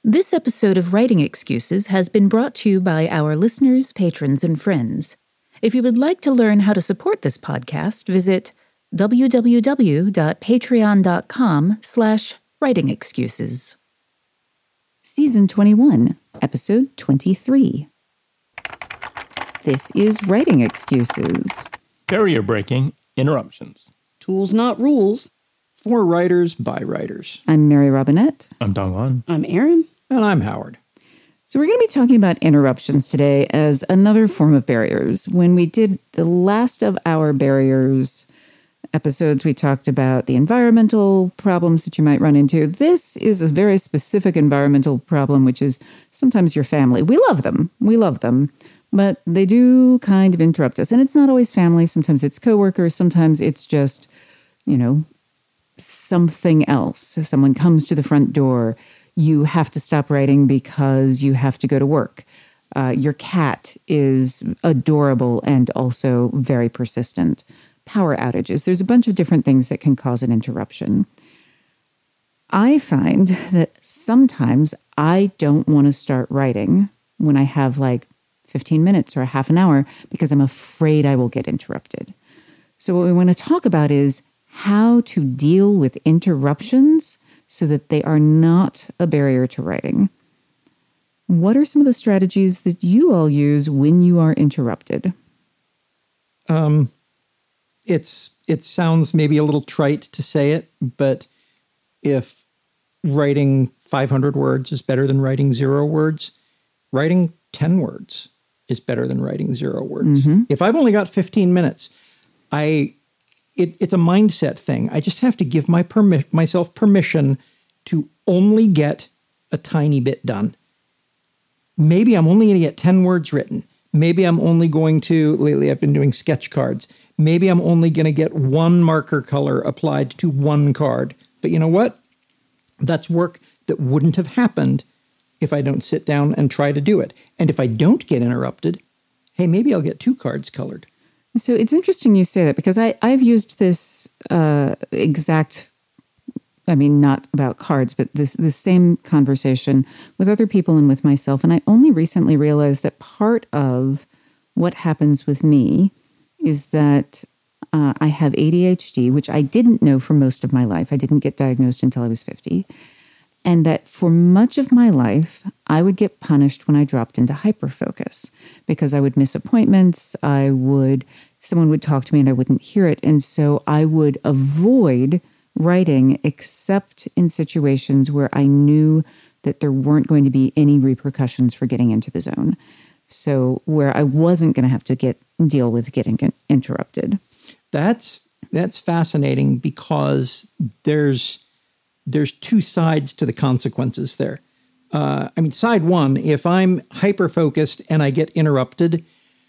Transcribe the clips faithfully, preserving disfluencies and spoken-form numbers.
This episode of Writing Excuses has been brought to you by our listeners, patrons, and friends. If you would like to learn how to support this podcast, visit www.patreon.com slash writing excuses. Season twenty-one, Episode twenty-three. This is Writing Excuses. Barrier breaking interruptions. Tools, not rules. For writers, by writers. I'm Mary Robinette. I'm Dongwon. I'm Erin. And I'm Howard. So we're going to be talking about interruptions today as another form of barriers. When we did the last of our barriers episodes, we talked about the environmental problems that you might run into. This is a very specific environmental problem, which is sometimes your family. We love them. We love them. But they do kind of interrupt us. And it's not always family. Sometimes it's coworkers. Sometimes it's just, you know, something else. Someone comes to the front door. You have to stop writing because you have to go to work. Uh, your cat is adorable and also very persistent. Power outages. There's a bunch of different things that can cause an interruption. I find that sometimes I don't want to start writing when I have like fifteen minutes or a half an hour because I'm afraid I will get interrupted. So what we want to talk about is how to deal with interruptions so that they are not a barrier to writing. What are some of the strategies that you all use when you are interrupted? Um, it's it sounds maybe a little trite to say it, but if writing five hundred words is better than writing zero words, writing ten words is better than writing zero words. Mm-hmm. If I've only got fifteen minutes, I... It, it's a mindset thing. I just have to give my permi- myself permission to only get a tiny bit done. Maybe I'm only going to get ten words written. Maybe I'm only going to, lately I've been doing sketch cards. Maybe I'm only going to get one marker color applied to one card. But you know what? That's work that wouldn't have happened if I don't sit down and try to do it. And if I don't get interrupted, hey, maybe I'll get two cards colored. So it's interesting you say that because I, I've used this uh, exact, I mean, not about cards, but this, this same conversation with other people and with myself. And I only recently realized that part of what happens with me is that uh, I have A D H D, which I didn't know for most of my life. I didn't get diagnosed until I was fifty. And that for much of my life, I would get punished when I dropped into hyperfocus because I would miss appointments. I would, someone would talk to me and I wouldn't hear it. And so I would avoid writing except in situations where I knew that there weren't going to be any repercussions for getting into the zone. So where I wasn't going to have to get deal with getting interrupted. That's, that's fascinating because there's, There's two sides to the consequences there. Uh, I mean, side one, if I'm hyper-focused and I get interrupted,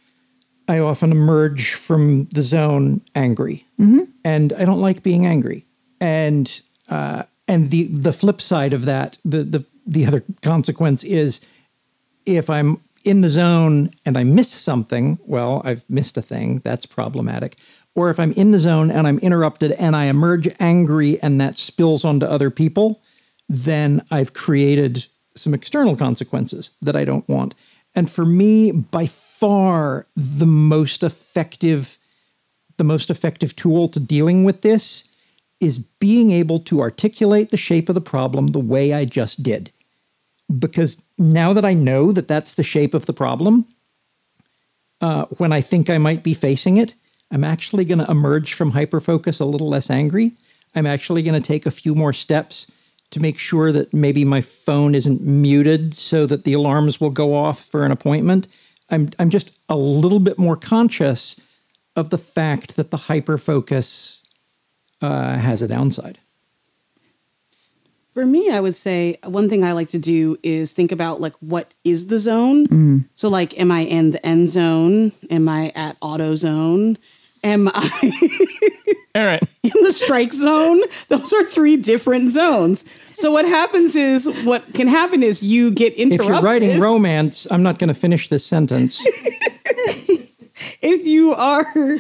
I often emerge from the zone angry. Mm-hmm. And I don't like being angry. And uh, and the the flip side of that, the, the, the other consequence is if I'm in the zone and I miss something, well, I've missed a thing. That's problematic. Or if I'm in the zone and I'm interrupted and I emerge angry and that spills onto other people, then I've created some external consequences that I don't want. And for me, by far, the most effective, the most effective tool to dealing with this is being able to articulate the shape of the problem the way I just did. Because now that I know that that's the shape of the problem, uh, when I think I might be facing it, I'm actually going to emerge from hyperfocus a little less angry. I'm actually going to take a few more steps to make sure that maybe my phone isn't muted so that the alarms will go off for an appointment. I'm I'm just a little bit more conscious of the fact that the hyperfocus uh, has a downside. For me, I would say one thing I like to do is think about like, what is the zone? Mm. So like, am I in the end zone? Am I at auto zone? Am I All right. in the strike zone? Those are three different zones. So what happens is, what can happen is you get interrupted. If you're writing romance, I'm not going to finish this sentence. If you are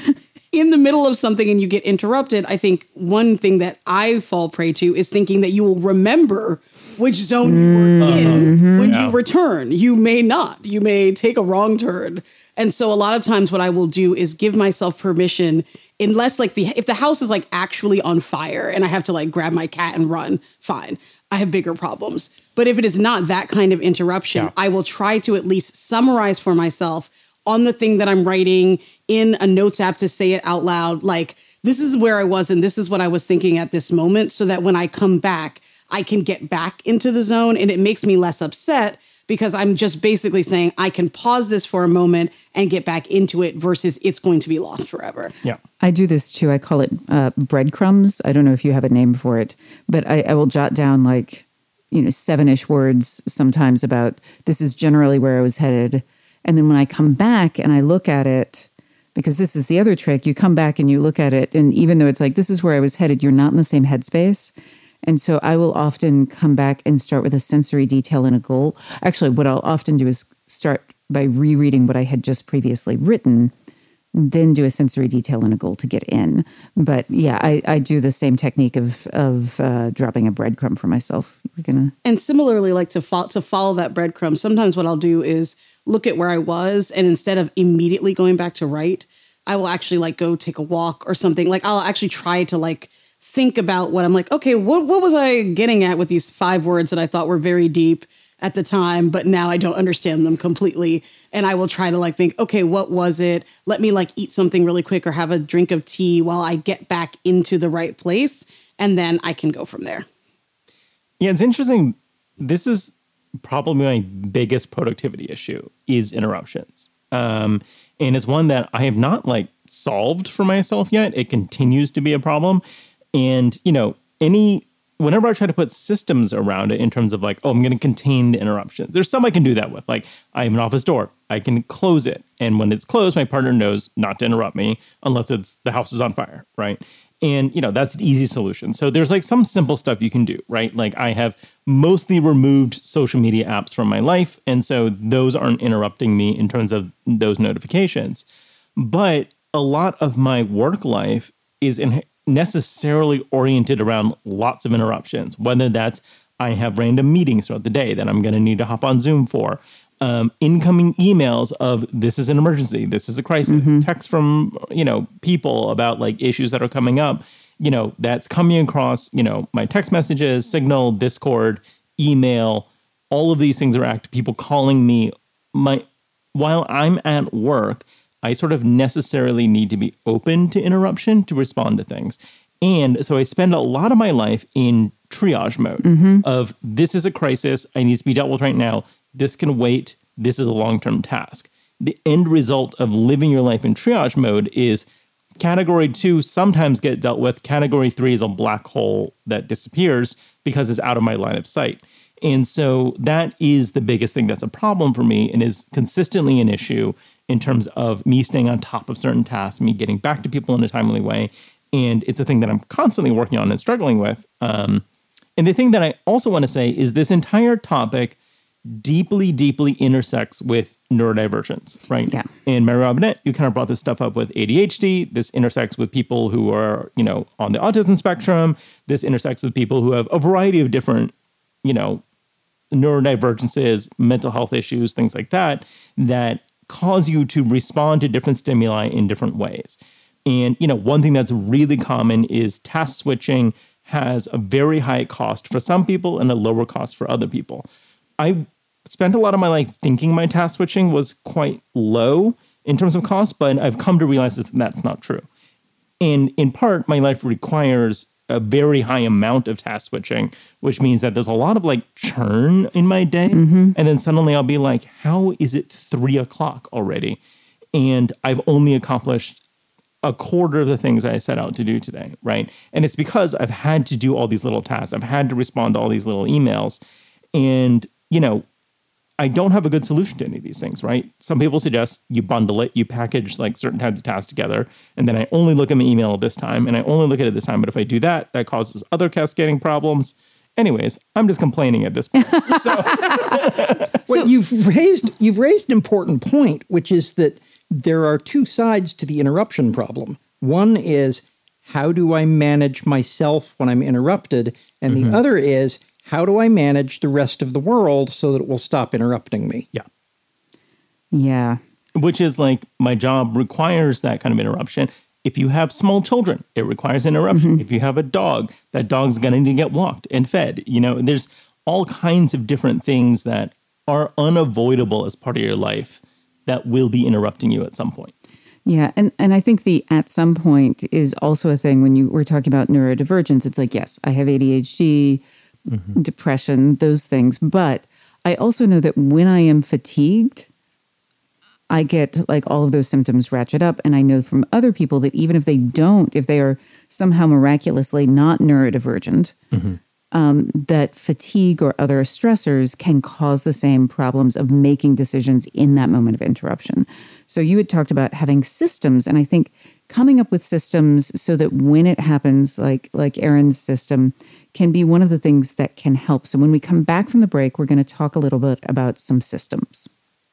in the middle of something and you get interrupted, I think one thing that I fall prey to is thinking that you will remember which zone you were in mm-hmm. when yeah. you return. You may not. You may take a wrong turn. And so a lot of times what I will do is give myself permission, unless like the if the house is like actually on fire and I have to like grab my cat and run, fine. I have bigger problems. But if it is not that kind of interruption, yeah. I will try to at least summarize for myself on the thing that I'm writing in a notes app to say it out loud. Like, this is where I was and this is what I was thinking at this moment, so that when I come back, I can get back into the zone and it makes me less upset because I'm just basically saying I can pause this for a moment and get back into it versus it's going to be lost forever. Yeah. I do this too. I call it uh, breadcrumbs. I don't know if you have a name for it, but I, I will jot down like, you know, seven-ish words sometimes about this is generally where I was headed. And then when I come back and I look at it, because this is the other trick, you come back and you look at it, and even though it's like, this is where I was headed, you're not in the same headspace. And so I will often come back and start with a sensory detail and a goal. Actually, what I'll often do is start by rereading what I had just previously written, then do a sensory detail and a goal to get in. But yeah, I, I do the same technique of of uh, dropping a breadcrumb for myself. We're gonna and similarly, like to fo- to follow that breadcrumb. Sometimes what I'll do is look at where I was, and instead of immediately going back to write, I will actually like go take a walk or something. Like I'll actually try to like think about what I'm like, okay, what what was I getting at with these five words that I thought were very deep at the time, but now I don't understand them completely. And I will try to like think, okay, what was it? Let me like eat something really quick or have a drink of tea while I get back into the right place. And then I can go from there. Yeah, it's interesting. This is probably my biggest productivity issue is interruptions. Um, and it's one that I have not like solved for myself yet. It continues to be a problem. And, you know, any, whenever I try to put systems around it in terms of like, oh, I'm going to contain the interruptions, there's some I can do that with. Like I have an office door, I can close it. And when it's closed, my partner knows not to interrupt me unless it's the house is on fire, right? And, you know, that's an easy solution. So there's like some simple stuff you can do, right? Like I have mostly removed social media apps from my life. And so those aren't interrupting me in terms of those notifications. But a lot of my work life is in necessarily oriented around lots of interruptions, whether that's I have random meetings throughout the day that I'm going to need to hop on Zoom for, um, incoming emails of this is an emergency, this is a crisis, mm-hmm. text from, you know, people about like issues that are coming up, you know, that's coming across, you know, my text messages, Signal, Discord, email, all of these things are active, people calling me. My while I'm at work, I sort of necessarily need to be open to interruption to respond to things. And so I spend a lot of my life in triage mode mm-hmm. of this is a crisis. I need to be dealt with right now. This can wait. This is a long-term task. The end result of living your life in triage mode is category two sometimes get dealt with. Category three is a black hole that disappears because it's out of my line of sight. And so that is the biggest thing that's a problem for me and is consistently an issue in terms of me staying on top of certain tasks, me getting back to people in a timely way. And it's a thing that I'm constantly working on and struggling with. Um, and the thing that I also want to say is this entire topic deeply, deeply intersects with neurodivergence, right? Yeah. And Mary Robinette, you kind of brought this stuff up with A D H D. This intersects with people who are, you know, on the autism spectrum. This intersects with people who have a variety of different, you know, neurodivergences, mental health issues, things like that, that cause you to respond to different stimuli in different ways. And, you know, one thing that's really common is task switching has a very high cost for some people and a lower cost for other people. I spent a lot of my life thinking my task switching was quite low in terms of cost, but I've come to realize that that's not true. And in part, my life requires a very high amount of task switching, which means that there's a lot of like churn in my day. Mm-hmm. And then suddenly I'll be like, how is it three o'clock already? And I've only accomplished a quarter of the things I set out to do today, right? And it's because I've had to do all these little tasks. I've had to respond to all these little emails. And, you know, I don't have a good solution to any of these things, right? Some people suggest you bundle it, you package like certain types of tasks together, and then I only look at my email at this time, and I only look at it this time. But if I do that, that causes other cascading problems. Anyways, I'm just complaining at this point. So, well, you've raised you've raised an important point, which is that there are two sides to the interruption problem. One is, how do I manage myself when I'm interrupted? And mm-hmm. the other is, how do I manage the rest of the world so that it will stop interrupting me? Yeah. Yeah. Which is like, my job requires that kind of interruption. If you have small children, it requires interruption. Mm-hmm. If you have a dog, that dog's going to need to get walked and fed. You know, there's all kinds of different things that are unavoidable as part of your life that will be interrupting you at some point. Yeah. And, and I think the at some point is also a thing when you were talking about neurodivergence. It's like, yes, I have A D H D, mm-hmm. depression, those things. But I also know that when I am fatigued, I get like all of those symptoms ratchet up. And I know from other people that even if they don't, if they are somehow miraculously not neurodivergent, mm-hmm. um, that fatigue or other stressors can cause the same problems of making decisions in that moment of interruption. So you had talked about having systems, and I think coming up with systems so that when it happens, like like Erin's system, can be one of the things that can help. So when we come back from the break, we're going to talk a little bit about some systems.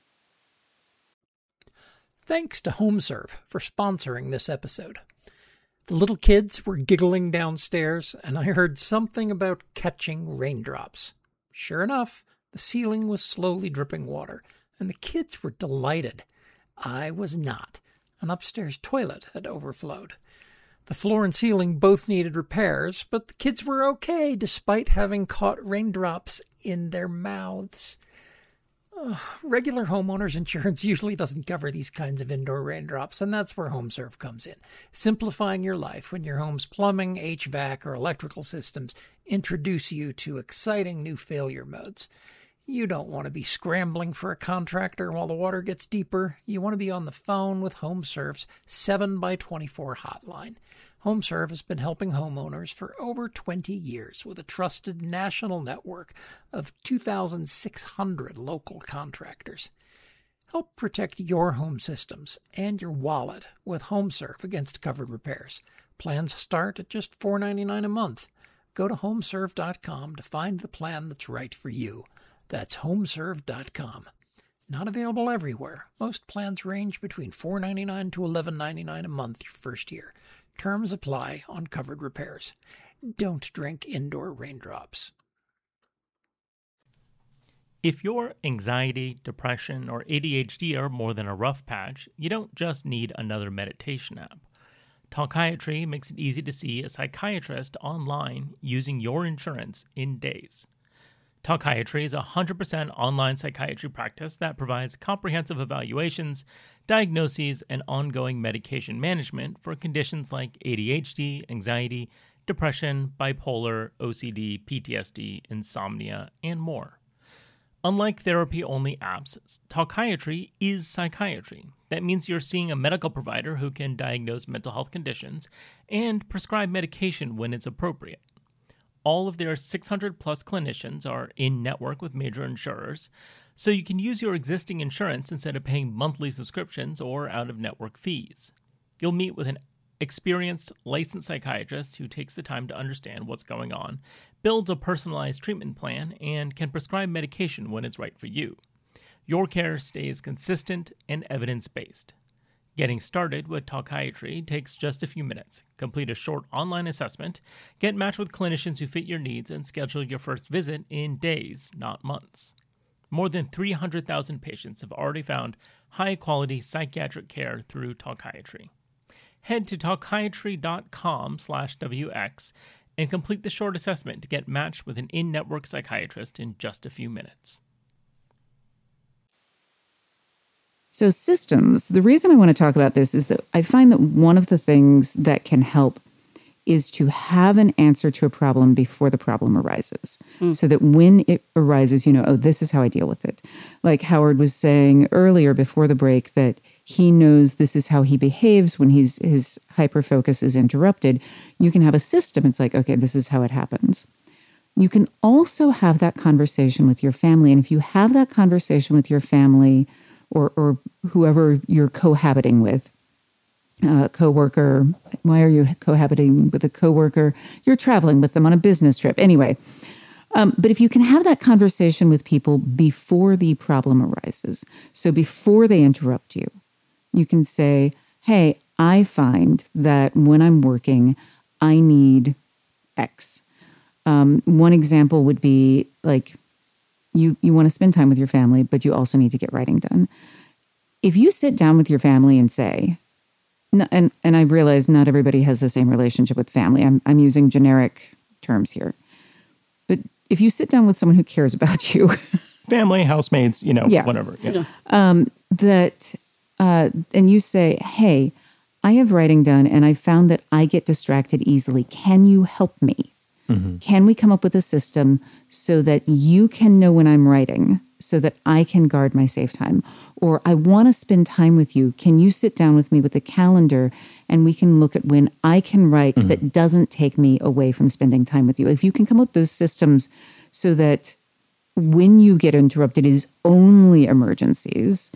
Thanks to HomeServe for sponsoring this episode. The little kids were giggling downstairs, and I heard something about catching raindrops. Sure enough, the ceiling was slowly dripping water, and the kids were delighted. I was not. An upstairs toilet had overflowed. The floor and ceiling both needed repairs, but the kids were okay despite having caught raindrops in their mouths. Uh, regular homeowners insurance usually doesn't cover these kinds of indoor raindrops, and that's where HomeServe comes in, simplifying your life when your home's plumbing, H V A C, or electrical systems introduce you to exciting new failure modes. You don't want to be scrambling for a contractor while the water gets deeper. You want to be on the phone with HomeServe's seven by twenty-four hotline. HomeServe has been helping homeowners for over twenty years with a trusted national network of two thousand six hundred local contractors. Help protect your home systems and your wallet with HomeServe against covered repairs. Plans start at just four dollars and ninety-nine cents a month. Go to homeserve dot com to find the plan that's right for you. That's homeserve dot com. Not available everywhere. Most plans range between four dollars and ninety-nine cents to eleven dollars and ninety-nine cents a month your first year. Terms apply on covered repairs. Don't drink indoor raindrops. If your anxiety, depression, or A D H D are more than a rough patch, you don't just need another meditation app. Talkiatry makes it easy to see a psychiatrist online using your insurance in days. Talkiatry is a one hundred percent online psychiatry practice that provides comprehensive evaluations, diagnoses, and ongoing medication management for conditions like A D H D, anxiety, depression, bipolar, O C D, P T S D, insomnia, and more. Unlike therapy-only apps, Talkiatry is psychiatry. That means you're seeing a medical provider who can diagnose mental health conditions and prescribe medication when it's appropriate. All of their six hundred plus clinicians are in network with major insurers, so you can use your existing insurance instead of paying monthly subscriptions or out-of-network fees. You'll meet with an experienced, licensed psychiatrist who takes the time to understand what's going on, builds a personalized treatment plan, and can prescribe medication when it's right for you. Your care stays consistent and evidence-based. Getting started with Talkiatry takes just a few minutes. Complete a short online assessment, get matched with clinicians who fit your needs, and schedule your first visit in days, not months. More than three hundred thousand patients have already found high-quality psychiatric care through Talkiatry. Head to talkiatry dot com slash W X and complete the short assessment to get matched with an in-network psychiatrist in just a few minutes. So systems, the reason I want to talk about this is that I find that one of the things that can help is to have an answer to a problem before the problem arises. Mm. So that when it arises, you know, oh, this is how I deal with it. Like Howard was saying earlier before the break that he knows this is how he behaves when he's his hyperfocus is interrupted. You can have a system. It's like, okay, this is how it happens. You can also have that conversation with your family. And if you have that conversation with your family or, or whoever you're cohabiting with, a coworker, why are you cohabiting with a coworker? You're traveling with them on a business trip. Anyway, um, but if you can have that conversation with people before the problem arises, so before they interrupt you, you can say, hey, I find that when I'm working, I need X. Um, one example would be like you, you want to spend time with your family, but you also need to get writing done. If you sit down with your family and say, and, and I realize not everybody has the same relationship with family. I'm, I'm using generic terms here. But if you sit down with someone who cares about you, family, housemates, you know, Yeah. whatever. Yeah. Yeah. um, that, uh, and you say, hey, I have writing done and I found that I get distracted easily. Can you help me? Mm-hmm. Can we come up with a system so that you can know when I'm writing so that I can guard my safe time? Or I want to spend time with you. Can you sit down with me with a calendar and we can look at when I can write Mm-hmm. that doesn't take me away from spending time with you? If you can come up with those systems so that when you get interrupted, it is only emergencies,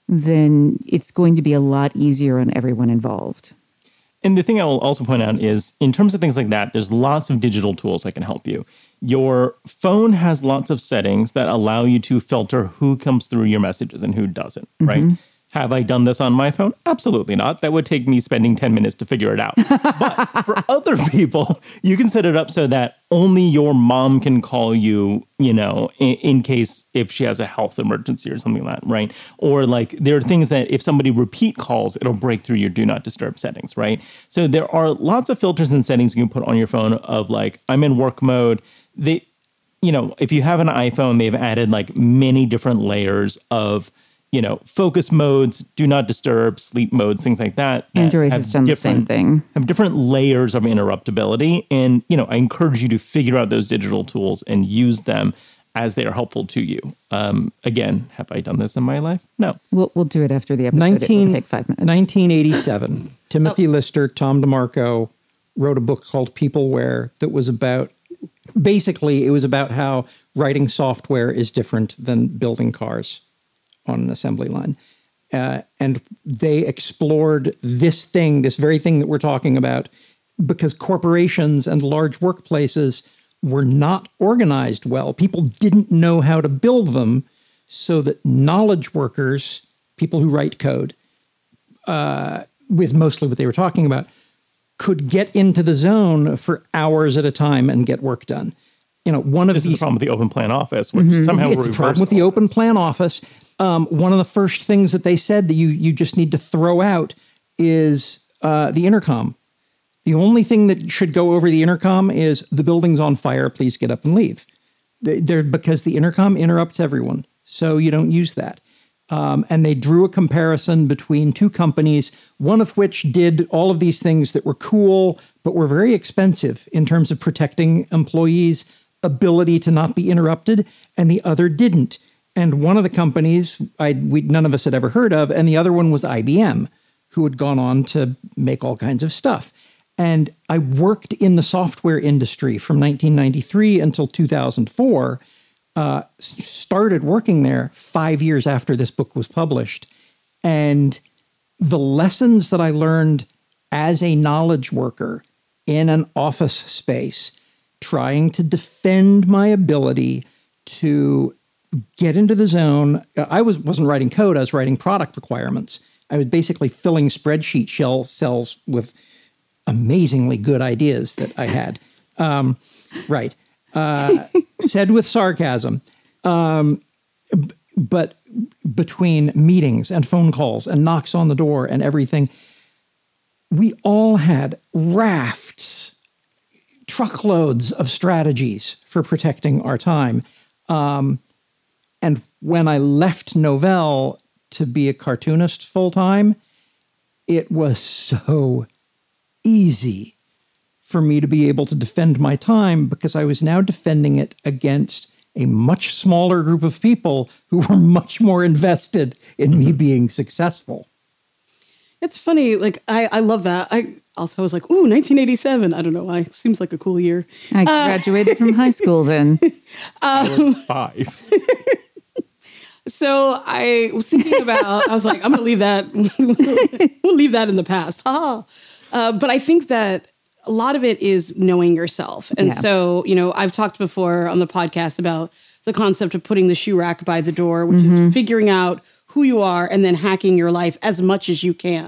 then it's going to be a lot easier on everyone involved. And the thing I will also point out is, in terms of things like that, there's lots of digital tools that can help you. Your phone has lots of settings that allow you to filter who comes through your messages and who doesn't, right? Have I done this on my phone? Absolutely not. That would take me spending ten minutes to figure it out. But for other people, you can set it up so that only your mom can call you, you know, in, in case if she has a health emergency or something like that, right? Or like there are things that if somebody repeat calls, it'll break through your do not disturb settings, right? So there are lots of filters and settings you can put on your phone of like, I'm in work mode. They, you know, if you have an iPhone, they've added like many different layers of, you know, focus modes, do not disturb, sleep modes, things like that. that Android have has done the same different- thing. Have different layers of interruptibility. And, you know, I encourage you to figure out those digital tools and use them as they are helpful to you. Um, again, have I done this in my life? No. We'll, we'll do it after the episode. nineteen, it will take five minutes. nineteen eighty-seven, Timothy Lister, Tom DeMarco wrote a book called Peopleware that was about, basically, it was about how writing software is different than building cars on an assembly line. Uh, and they explored this thing, this very thing that we're talking about, because corporations and large workplaces were not organized well. People didn't know how to build them so that knowledge workers, people who write code, uh, was mostly what they were talking about, could get into the zone for hours at a time and get work done. You know, one of This is these the problem with the open plan office, which somehow it's a problem reversed with the all open this. plan office. Um, one of the first things that they said that you you just need to throw out is uh, the intercom. The only thing that should go over the intercom is the building's on fire. Please get up and leave. They- They're because the intercom interrupts everyone, so you don't use that. Um, and they drew a comparison between two companies, one of which did all of these things that were cool, but were very expensive in terms of protecting employees' ability to not be interrupted, and the other didn't. And one of the companies I we none of us had ever heard of, and the other one was I B M, who had gone on to make all kinds of stuff. And I worked in the software industry from nineteen ninety-three until two thousand four, uh, s- started working there five years after this book was published. And the lessons that I learned as a knowledge worker in an office space, trying to defend my ability to get into the zone. I was, wasn't writing code, I was writing product requirements. I was basically filling spreadsheet shell cells with amazingly good ideas that I had. Um, right. Uh, said with sarcasm. Um, b- but between meetings and phone calls and knocks on the door and everything, we all had rafts, truckloads of strategies for protecting our time. Um, and when I left Novell to be a cartoonist full time, it was so easy for me to be able to defend my time because I was now defending it against a much smaller group of people who were much more invested in me being successful. It's funny, like I, I love that. I also was like, ooh, nineteen eighty-seven. I don't know why. Seems like a cool year. I graduated from high school then. Five. So I was thinking about, I was like, I'm going to leave that, we'll leave that in the past. Ha. Uh, but I think that a lot of it is knowing yourself. And Yeah. so, you know, I've talked before on the podcast about the concept of putting the shoe rack by the door, which Mm-hmm. is figuring out who you are and then hacking your life as much as you can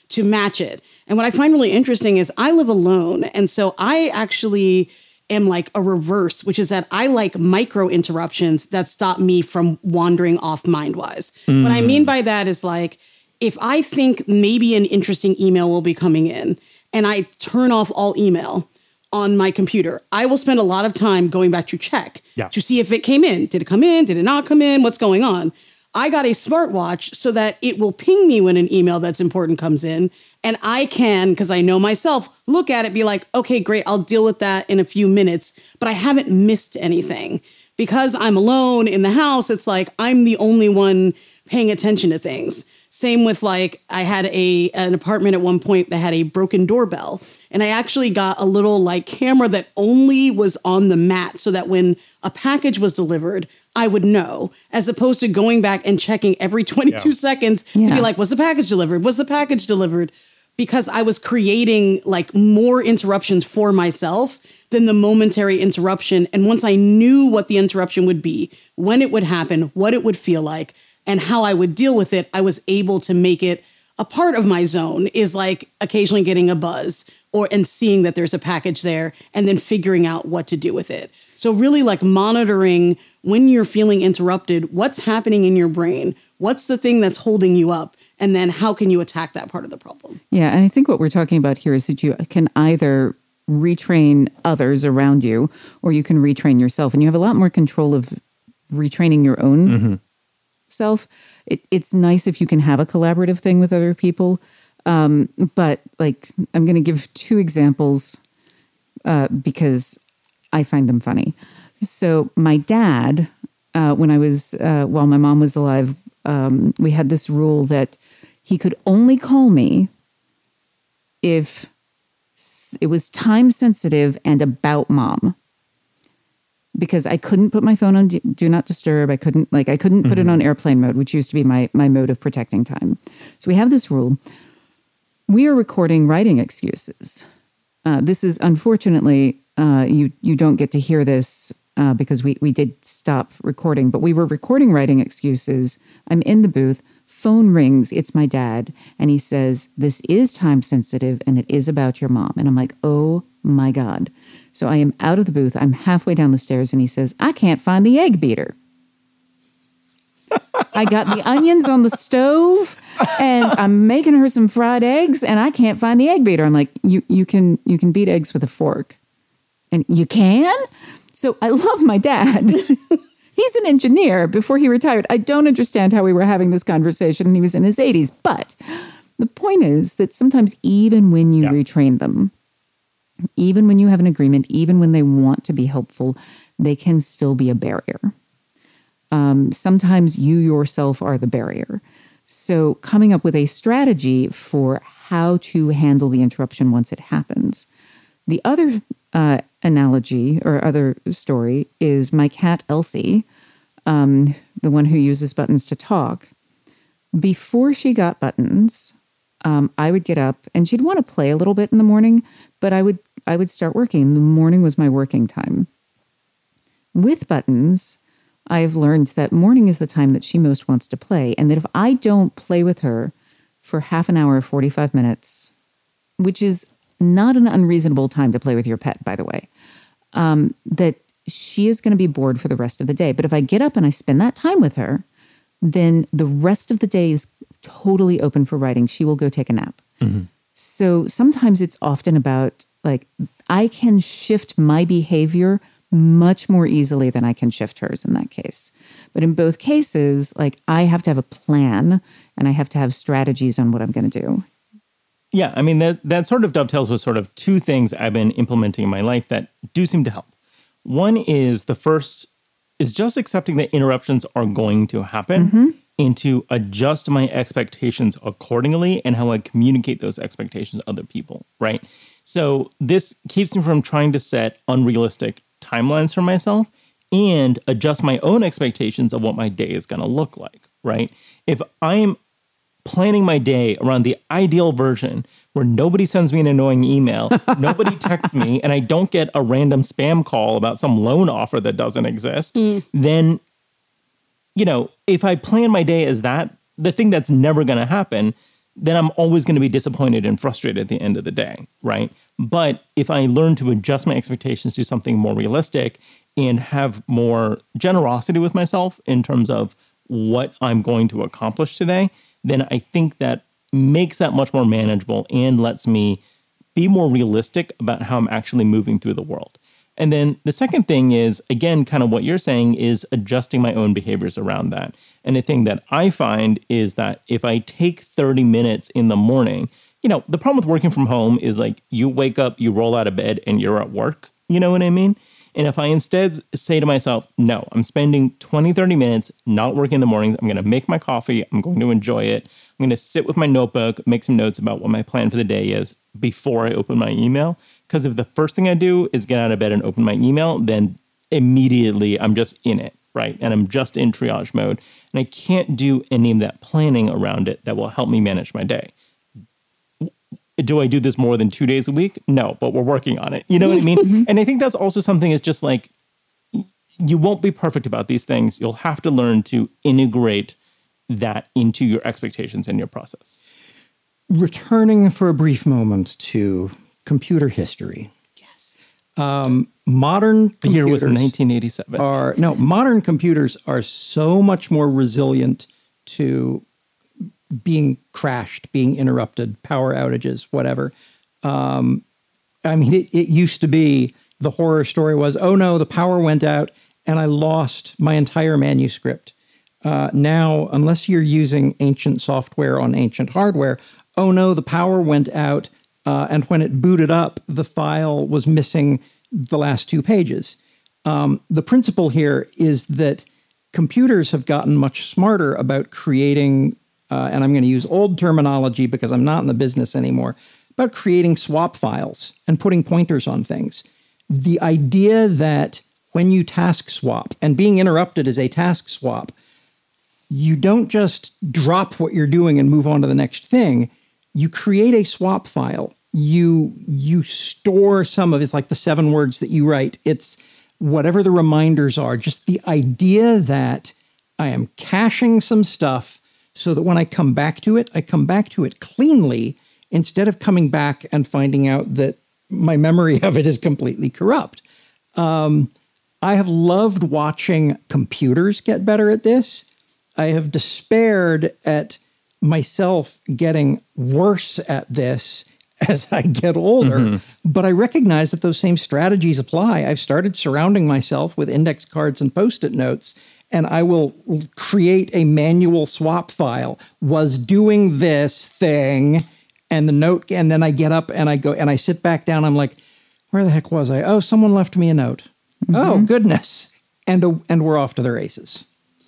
to match it. And what I find really interesting is I live alone. And so I actually am like a reverse, which is that I like micro interruptions that stop me from wandering off mind-wise. Mm. What I mean by that is like, if I think maybe an interesting email will be coming in and I turn off all email on my computer, I will spend a lot of time going back to check yeah. to see if it came in. Did it come in? Did it not come in? What's going on? I got a smartwatch so that it will ping me when an email that's important comes in. And I can, because I know myself, look at it, be like, okay, great, I'll deal with that in a few minutes. But I haven't missed anything. Because I'm alone in the house, it's like I'm the only one paying attention to things. Same with like, I had a an apartment at one point that had a broken doorbell. And I actually got a little like camera that only was on the mat so that when a package was delivered, I would know, as opposed to going back and checking every twenty-two yeah. seconds yeah. to be like, was the package delivered? Was the package delivered? Because I was creating like more interruptions for myself than the momentary interruption. And once I knew what the interruption would be, when it would happen, what it would feel like, and how I would deal with it, I was able to make it a part of my zone, is like occasionally getting a buzz or and seeing that there's a package there and then figuring out what to do with it. So really like monitoring when you're feeling interrupted, what's happening in your brain, what's the thing that's holding you up, and then how can you attack that part of the problem? Yeah, and I think what we're talking about here is that you can either retrain others around you or you can retrain yourself. And you have a lot more control of retraining your own mm-hmm. self. It, it's nice if you can have a collaborative thing with other people. Um, but like, I'm going to give two examples uh, because I find them funny. So my dad, uh, when I was, uh, while my mom was alive, um, we had this rule that he could only call me if it was time sensitive and about mom. Because I couldn't put my phone on do, do not disturb. I couldn't like I couldn't put mm-hmm. it on airplane mode, which used to be my my mode of protecting time. So we have this rule. We are recording writing excuses. Uh, this is unfortunately uh, you you don't get to hear this uh, because we we did stop recording, but we were recording writing excuses. I'm in the booth. Phone rings. It's my dad, and he says, "This is time sensitive, and it is about your mom." And I'm like, "Oh my God." So I am out of the booth. I'm halfway down the stairs and he says, "I can't find the egg beater." I got the onions on the stove and I'm making her some fried eggs and I can't find the egg beater. I'm like, you you can you can beat eggs with a fork. And you can? So I love my dad. He's an engineer before he retired. I don't understand how we were having this conversation and he was in his eighties. But the point is that sometimes even when you yeah. retrain them, even when you have an agreement, even when they want to be helpful, they can still be a barrier. Um, sometimes you yourself are the barrier. So coming up with a strategy for how to handle the interruption once it happens. The other uh, analogy or other story is my cat Elsie, um, the one who uses buttons to talk. Before she got buttons, Um, I would get up and she'd want to play a little bit in the morning, but I would I would start working. The morning was my working time. With buttons, I've learned that morning is the time that she most wants to play, and that if I don't play with her for half an hour, forty-five minutes, which is not an unreasonable time to play with your pet, by the way, um, that she is going to be bored for the rest of the day. But if I get up and I spend that time with her, then the rest of the day is totally open for writing. She will go take a nap. Mm-hmm. So sometimes it's often about like, I can shift my behavior much more easily than I can shift hers in that case. But in both cases, like I have to have a plan and I have to have strategies on what I'm going to do. Yeah, I mean, that, that sort of dovetails with sort of two things I've been implementing in my life that do seem to help. One is the first is just accepting that interruptions are going to happen mm-hmm. and to adjust my expectations accordingly and how I communicate those expectations to other people, right? So this keeps me from trying to set unrealistic timelines for myself and adjust my own expectations of what my day is going to look like, right? If I'm planning my day around the ideal version where nobody sends me an annoying email, nobody texts me, and I don't get a random spam call about some loan offer that doesn't exist, mm. then, you know, if I plan my day as that, the thing that's never going to happen, then I'm always going to be disappointed and frustrated at the end of the day, right? But if I learn to adjust my expectations to something more realistic and have more generosity with myself in terms of what I'm going to accomplish today, then I think that makes that much more manageable and lets me be more realistic about how I'm actually moving through the world. And then the second thing is, again, kind of what you're saying is adjusting my own behaviors around that. And the thing that I find is that if I take thirty minutes in the morning, you know, the problem with working from home is like you wake up, you roll out of bed and you're at work. You know what I mean? And if I instead say to myself, no, I'm spending twenty, thirty minutes not working in the mornings. I'm going to make my coffee. I'm going to enjoy it. I'm going to sit with my notebook, make some notes about what my plan for the day is before I open my email. Because if the first thing I do is get out of bed and open my email, then immediately I'm just in it, right? And I'm just in triage mode. And I can't do any of that planning around it that will help me manage my day. Do I do this more than two days a week? No, but we're working on it. You know what I mean? And I think that's also something is just like, you won't be perfect about these things. You'll have to learn to integrate that into your expectations and your process. Returning for a brief moment to computer history. Yes. Um, modern The year was computers nineteen eighty-seven. are no modern computers are so much more resilient to being crashed, being interrupted, power outages, whatever. Um, I mean, it, it used to be the horror story was, oh no, the power went out and I lost my entire manuscript. Uh, now, unless you're using ancient software on ancient hardware, oh no, the power went out. Uh, and when it booted up, the file was missing the last two pages. Um, the principle here is that computers have gotten much smarter about creating, uh, and I'm going to use old terminology because I'm not in the business anymore, about creating swap files and putting pointers on things. The idea that when you task swap, and being interrupted is a task swap, you don't just drop what you're doing and move on to the next thing. You create a swap file. You you store some of it's like the seven words that you write. It's whatever the reminders are. Just the idea that I am caching some stuff so that when I come back to it, I come back to it cleanly instead of coming back and finding out that my memory of it is completely corrupt. Um, I have loved watching computers get better at this. I have despaired at myself getting worse at this as I get older, mm-hmm. but I recognize that those same strategies apply. I've started surrounding myself with index cards and Post-it notes, and I will create a manual swap file. Was doing this thing, and the note, and then I get up and I go and I sit back down. I'm like, where the heck was I? Oh, someone left me a note. Mm-hmm. Oh, goodness. And, uh, and we're off to the races.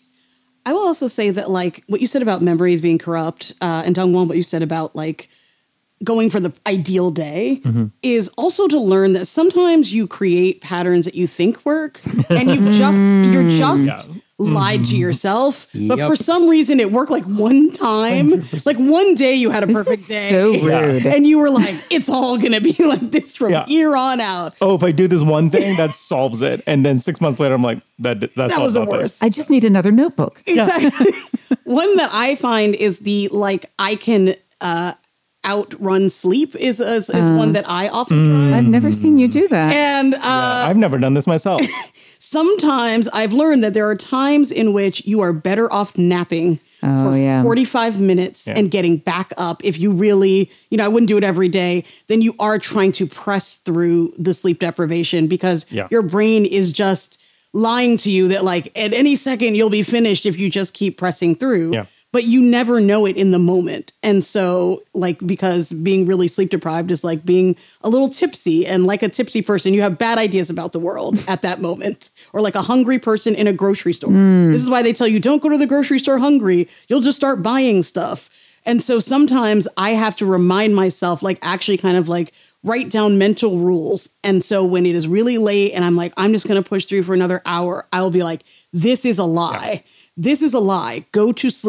I will also say that, like, what you said about memories being corrupt, uh, and Dongwon, what you said about, like, going for the ideal day mm-hmm. is also to learn that sometimes you create patterns that you think work, and you've just, you're just yeah. lied to yourself. But yep. for some reason, it worked like one time. one hundred percent. Like one day you had a perfect this is day. So rude. And you were like, it's all going to be like this from yeah. here on out. Oh, if I do this one thing, that solves it. And then six months later, I'm like, that that's that was the worst. I just need another notebook. Exactly. Yeah. One that I find is the, like, I can uh, outrun sleep is, is, is uh, one that I often mm. try. I've never seen you do that. And uh, yeah, I've never done this myself. Sometimes I've learned that there are times in which you are better off napping oh, for yeah. forty-five minutes yeah. and getting back up. If you really, you know, I wouldn't do it every day, then you are trying to press through the sleep deprivation because yeah. your brain is just lying to you that, like, at any second you'll be finished if you just keep pressing through. Yeah. But you never know it in the moment. And so, like, because being really sleep deprived is like being a little tipsy. And like a tipsy person, you have bad ideas about the world at that moment. Or like a hungry person in a grocery store. Mm. This is why they tell you, don't go to the grocery store hungry. You'll just start buying stuff. And so sometimes I have to remind myself, like, actually kind of like write down mental rules. And so when it is really late and I'm like, I'm just going to push through for another hour, I'll be like, this is a lie. Yeah. This is a lie. Go to sleep.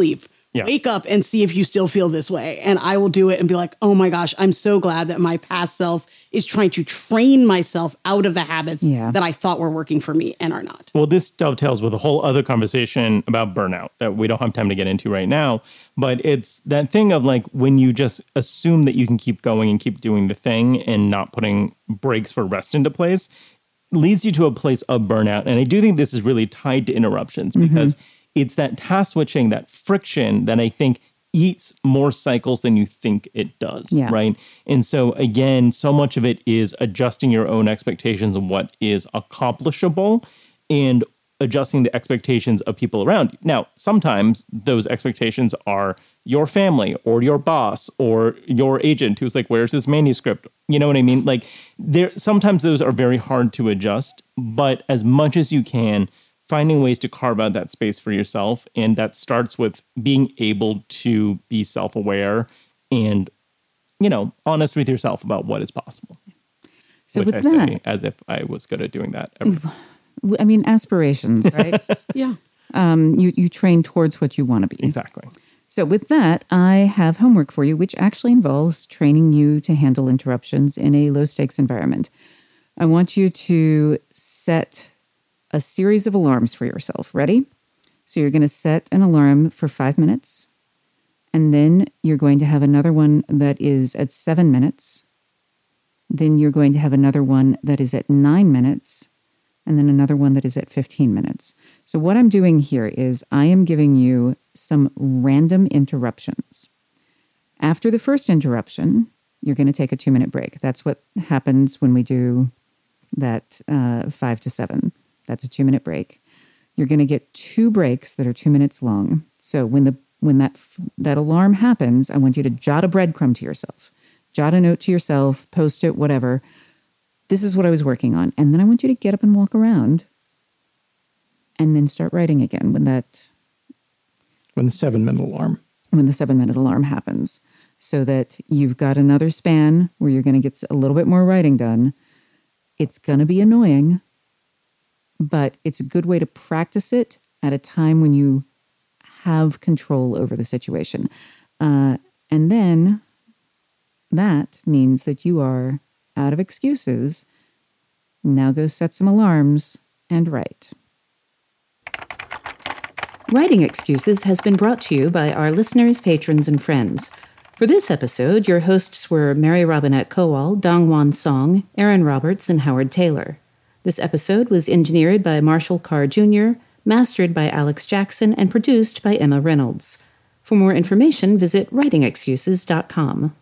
Yeah. Wake up and see if you still feel this way. And I will do it and be like, oh my gosh, I'm so glad that my past self is trying to train myself out of the habits Yeah. that I thought were working for me and are not. Well, this dovetails with a whole other conversation about burnout that we don't have time to get into right now. But it's that thing of like when you just assume that you can keep going and keep doing the thing and not putting breaks for rest into place leads you to a place of burnout. And I do think this is really tied to interruptions because it's that task switching, that friction that I think eats more cycles than you think it does, Yeah. right? And so again, so much of it is adjusting your own expectations of what is accomplishable and adjusting the expectations of people around you. Now, sometimes those expectations are your family or your boss or your agent who's like, where's this manuscript? You know what I mean? Like there, sometimes those are very hard to adjust, but as much as you can, finding ways to carve out that space for yourself. And that starts with being able to be self-aware and, you know, honest with yourself about what is possible. So Which with I that, say as if I was good at doing that ever. I mean, aspirations, right? Yeah. um, you, you train towards what you want to be. Exactly. So with that, I have homework for you, which actually involves training you to handle interruptions in a low-stakes environment. I want you to set a series of alarms for yourself. Ready? So you're going to set an alarm for five minutes, and then you're going to have another one that is at seven minutes. Then you're going to have another one that is at nine minutes, and then another one that is at fifteen minutes. So what I'm doing here is I am giving you some random interruptions. After the first interruption, you're going to take a two-minute break. That's what happens when we do that uh, five to seven. That's a two-minute break. You're going to get two breaks that are two minutes long. So when the when that that alarm happens, I want you to jot a breadcrumb to yourself. Jot a note to yourself, post it, whatever. This is what I was working on. And then I want you to get up and walk around and then start writing again when that When the seven-minute alarm. when the seven-minute alarm happens, so that you've got another span where you're going to get a little bit more writing done. It's going to be annoying, but it's a good way to practice it at a time when you have control over the situation. Uh, and then that means that you are out of excuses. Now go set some alarms and write. Writing Excuses has been brought to you by our listeners, patrons, and friends. For this episode, your hosts were Mary Robinette Kowal, Dongwon Song, Aaron Roberts, and Howard Taylor. This episode was engineered by Marshall Carr Junior, mastered by Alex Jackson, and produced by Emma Reynolds. For more information, visit writing excuses dot com.